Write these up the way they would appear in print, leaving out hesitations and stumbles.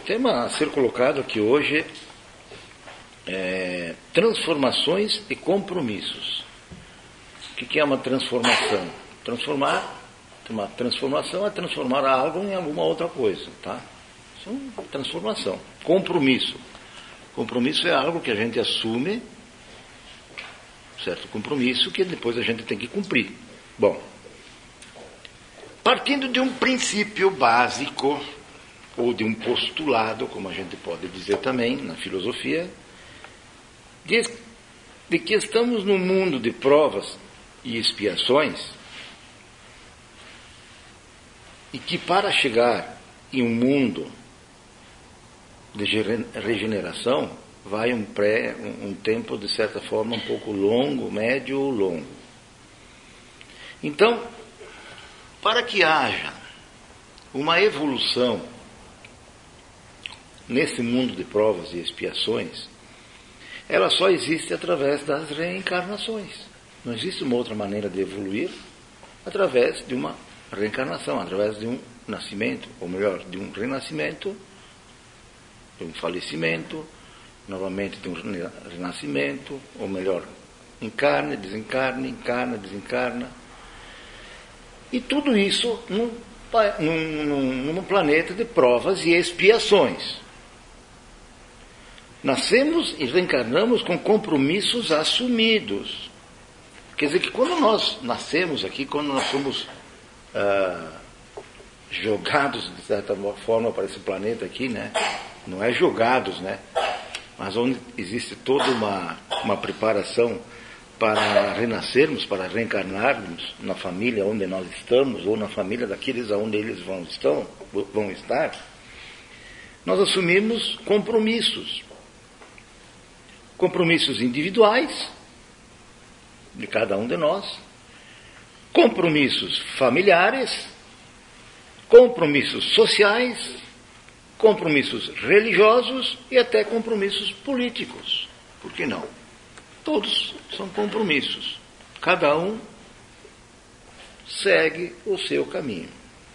tema a ser colocado aqui hoje é transformações e compromissos. O que é uma transformação? Uma transformação é transformar algo em alguma outra coisa, tá? Isso é uma transformação. Compromisso. Compromisso é algo que a gente assume, certo compromisso, que depois a gente tem que cumprir. Bom, partindo de um princípio básico, ou de um postulado, como a gente pode dizer também na filosofia, de que estamos num mundo de provas e expiações, e que para chegar em um mundo de regeneração vai um tempo, de certa forma, um pouco longo, médio ou longo. Então, para que haja uma evolução nesse mundo de provas e expiações, ela só existe através das reencarnações. Não existe uma outra maneira de evoluir através de uma reencarnação, através de um nascimento, ou melhor, de um renascimento, de um falecimento, novamente de um renascimento, ou melhor, encarna, desencarna. E tudo isso num planeta de provas e expiações. Nascemos e reencarnamos com compromissos assumidos. Quer dizer que quando nós nascemos aqui, quando nós somos jogados, de certa forma, para esse planeta aqui, né? Não é jogados, né? Mas onde existe toda uma preparação para renascermos, para reencarnarmos na família onde nós estamos, ou na família daqueles aonde eles vão estar, nós assumimos compromissos. Compromissos individuais, de cada um de nós, compromissos familiares, compromissos sociais, compromissos religiosos e até compromissos políticos. Por que não? Todos são compromissos. Cada um segue o seu caminho.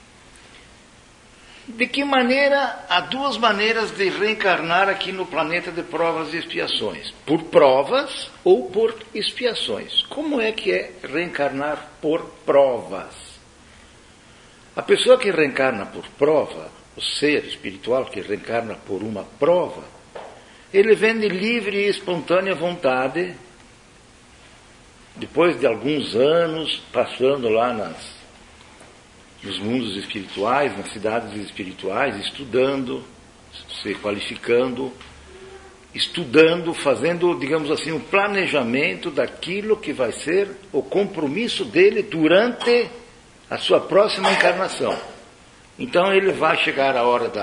De que maneira? Há duas maneiras de reencarnar aqui no planeta de provas e expiações. Por provas ou por expiações. Como é que é reencarnar por provas? A pessoa que reencarna por prova, o ser espiritual que reencarna por uma prova, ele vem de livre e espontânea vontade, depois de alguns anos, passando lá nos mundos espirituais, nas cidades espirituais, estudando, se qualificando, fazendo, digamos assim, um planejamento daquilo que vai ser o compromisso dele durante a sua próxima encarnação. Então ele vai chegar a hora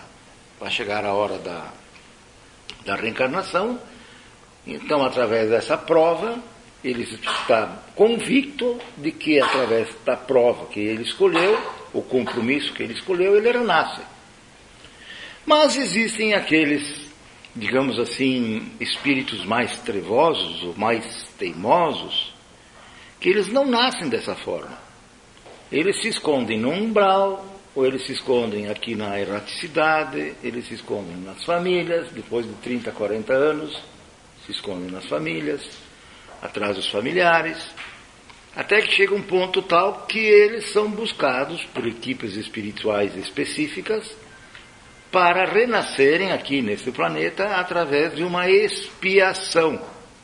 da reencarnação. Então, através dessa prova, ele está convicto de que através da prova que ele escolheu, o compromisso que ele escolheu, ele renasce. Mas existem aqueles, digamos assim, espíritos mais trevosos ou mais teimosos, que eles não nascem dessa forma. Eles se escondem no umbral, ou eles se escondem aqui na erraticidade, eles se escondem nas famílias, depois de 30, 40 anos, se escondem nas famílias, atrás dos familiares, até que chega um ponto tal que eles são buscados por equipes espirituais específicas para renascerem aqui nesse planeta através de uma expiação.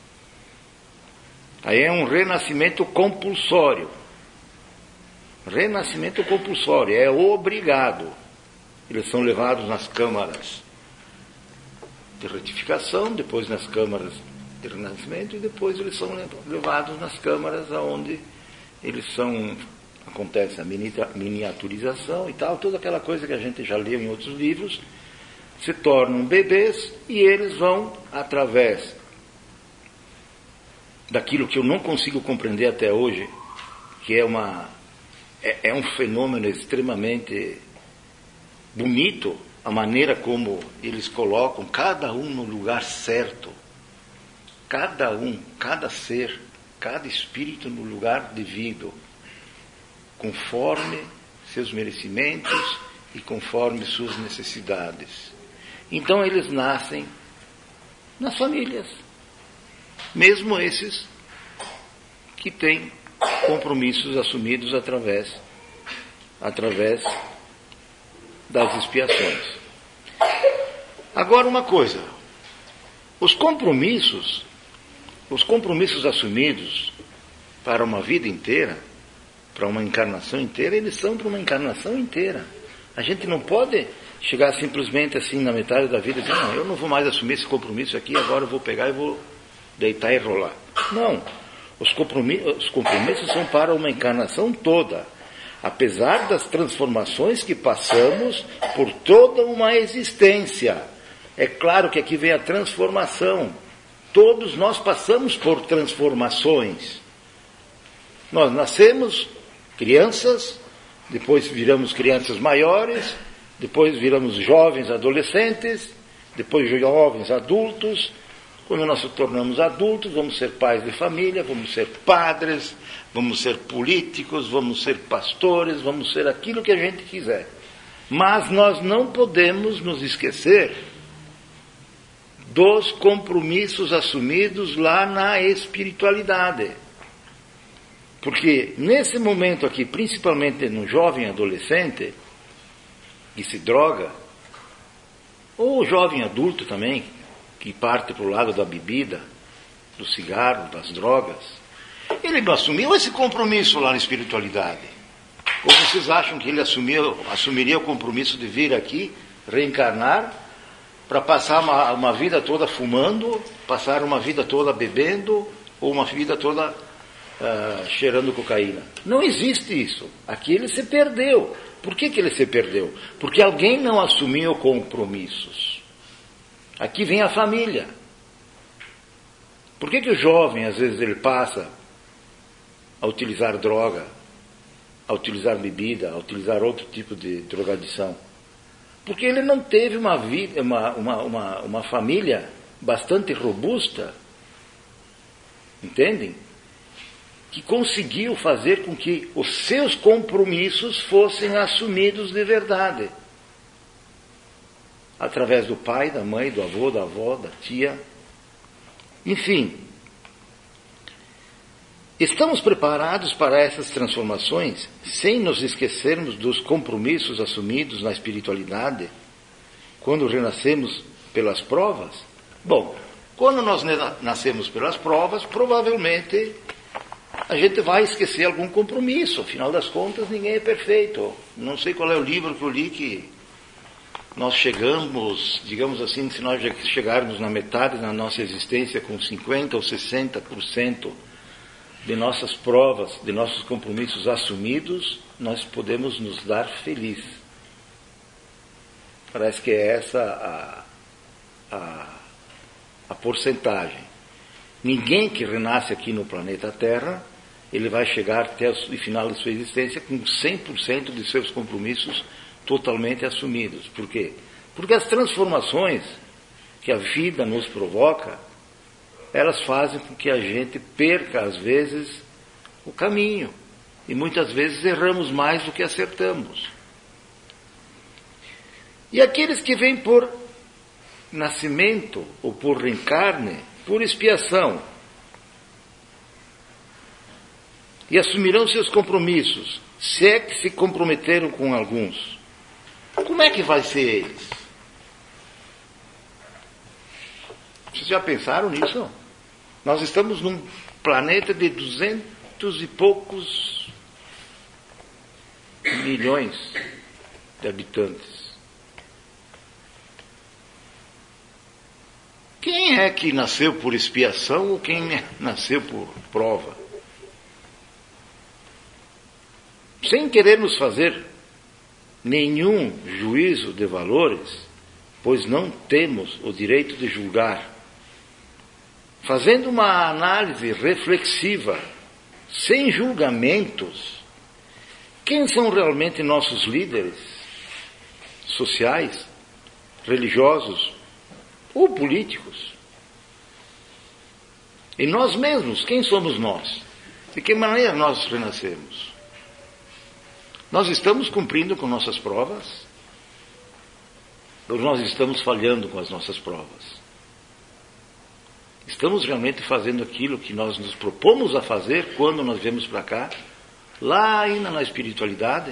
Aí é um renascimento compulsório. Renascimento compulsório, é obrigado. Eles são levados nas câmaras de retificação, depois nas câmaras de renascimento, e depois eles são levados nas câmaras onde acontece a miniaturização e tal, toda aquela coisa que a gente já leu em outros livros, se tornam bebês e eles vão, através daquilo que eu não consigo compreender até hoje, que é um fenômeno extremamente bonito, a maneira como eles colocam cada um no lugar certo, cada ser, cada espírito no lugar devido, conforme seus merecimentos e conforme suas necessidades. Então eles nascem nas famílias, mesmo esses que têm compromissos assumidos através das expiações. Agora uma coisa, os compromissos assumidos para uma vida inteira, para uma encarnação inteira, eles são para uma encarnação inteira. A gente não pode chegar simplesmente assim na metade da vida e dizer, não, eu não vou mais assumir esse compromisso aqui, agora eu vou pegar e vou deitar e rolar. Não, os compromissos são para uma encarnação toda, apesar das transformações que passamos por toda uma existência. É claro que aqui vem a transformação. Todos nós passamos por transformações. Nós nascemos crianças, depois viramos crianças maiores, depois viramos jovens adolescentes, depois jovens adultos. Quando nós nos tornamos adultos, vamos ser pais de família, vamos ser padres, vamos ser políticos, vamos ser pastores, vamos ser aquilo que a gente quiser. Mas nós não podemos nos esquecer dos compromissos assumidos lá na espiritualidade. Porque nesse momento aqui, principalmente no jovem adolescente, que se droga, ou jovem adulto também, que parte para o lado da bebida, do cigarro, das drogas, ele não assumiu esse compromisso lá na espiritualidade. Ou vocês acham que ele assumiria o compromisso de vir aqui, reencarnar, para passar uma vida toda fumando, passar uma vida toda bebendo, ou uma vida toda cheirando cocaína? Não existe isso. Aqui ele se perdeu. Por que ele se perdeu? Porque alguém não assumiu compromissos. Aqui vem a família. Por que o jovem, às vezes, ele passa a utilizar droga, a utilizar bebida, a utilizar outro tipo de drogadição? Porque ele não teve uma família bastante robusta, entendem? Que conseguiu fazer com que os seus compromissos fossem assumidos de verdade. Através do pai, da mãe, do avô, da avó, da tia. Enfim, estamos preparados para essas transformações sem nos esquecermos dos compromissos assumidos na espiritualidade quando renascemos pelas provas? Bom, quando nós nascemos pelas provas, provavelmente a gente vai esquecer algum compromisso. Afinal das contas, ninguém é perfeito. Não sei qual é o livro que eu li que nós chegamos, digamos assim, se nós chegarmos na metade da nossa existência com 50% ou 60% de nossas provas, de nossos compromissos assumidos, nós podemos nos dar feliz. Parece que é essa a porcentagem. Ninguém que renasce aqui no planeta Terra, ele vai chegar até o final da sua existência com 100% de seus compromissos totalmente assumidos. Por quê? Porque as transformações que a vida nos provoca, elas fazem com que a gente perca, às vezes, o caminho. E muitas vezes erramos mais do que acertamos. E aqueles que vêm por nascimento ou por reencarne, por expiação, e assumirão seus compromissos, se é que se comprometeram com alguns, como é que vai ser eles? Vocês já pensaram nisso? Nós estamos num planeta de 200 e poucos milhões de habitantes. Quem é que nasceu por expiação ou quem nasceu por prova? Sem querer nos fazer nenhum juízo de valores, pois não temos o direito de julgar. Fazendo uma análise reflexiva, sem julgamentos, quem são realmente nossos líderes sociais, religiosos ou políticos? E nós mesmos, quem somos nós? De que maneira nós renascemos? Nós estamos cumprindo com nossas provas? Ou nós estamos falhando com as nossas provas? Estamos realmente fazendo aquilo que nós nos propomos a fazer quando nós viemos para cá, lá ainda na espiritualidade?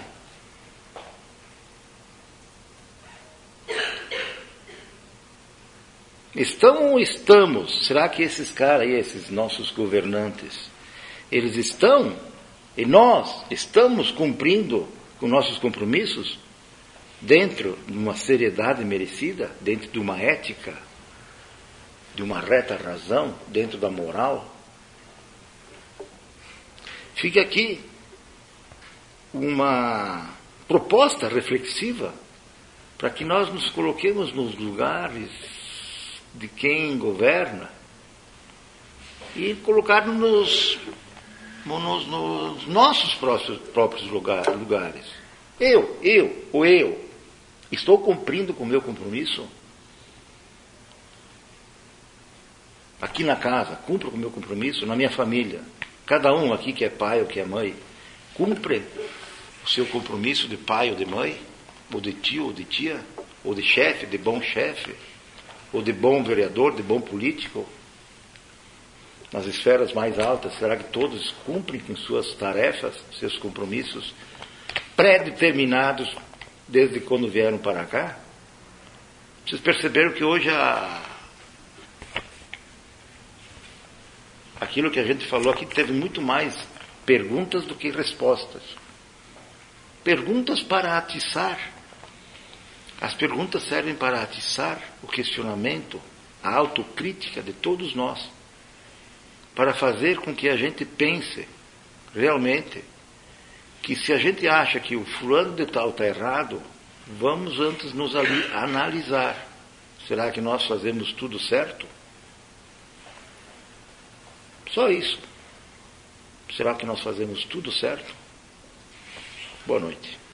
Estamos. Será que esses caras aí, esses nossos governantes, eles estão, e nós estamos cumprindo com nossos compromissos dentro de uma seriedade merecida, dentro de uma ética, de uma reta razão, dentro da moral? Fica aqui uma proposta reflexiva para que nós nos coloquemos nos lugares de quem governa e colocar-nos nos nossos próprios lugares. Eu estou cumprindo com o meu compromisso? Aqui na casa, cumpro com o meu compromisso? Na minha família, cada um aqui que é pai ou que é mãe, cumpre o seu compromisso de pai ou de mãe? Ou de tio ou de tia? Ou de chefe, de bom chefe? Ou de bom vereador, de bom político? Nas esferas mais altas, será que todos cumprem com suas tarefas, seus compromissos pré-determinados desde quando vieram para cá? Vocês perceberam que hoje aquilo que a gente falou aqui teve muito mais perguntas do que respostas. Perguntas para atiçar. As perguntas servem para atiçar o questionamento, a autocrítica de todos nós, para fazer com que a gente pense realmente que se a gente acha que o fulano de tal está errado, vamos antes nos analisar. Será que nós fazemos tudo certo? Só isso. Será que nós fazemos tudo certo? Boa noite.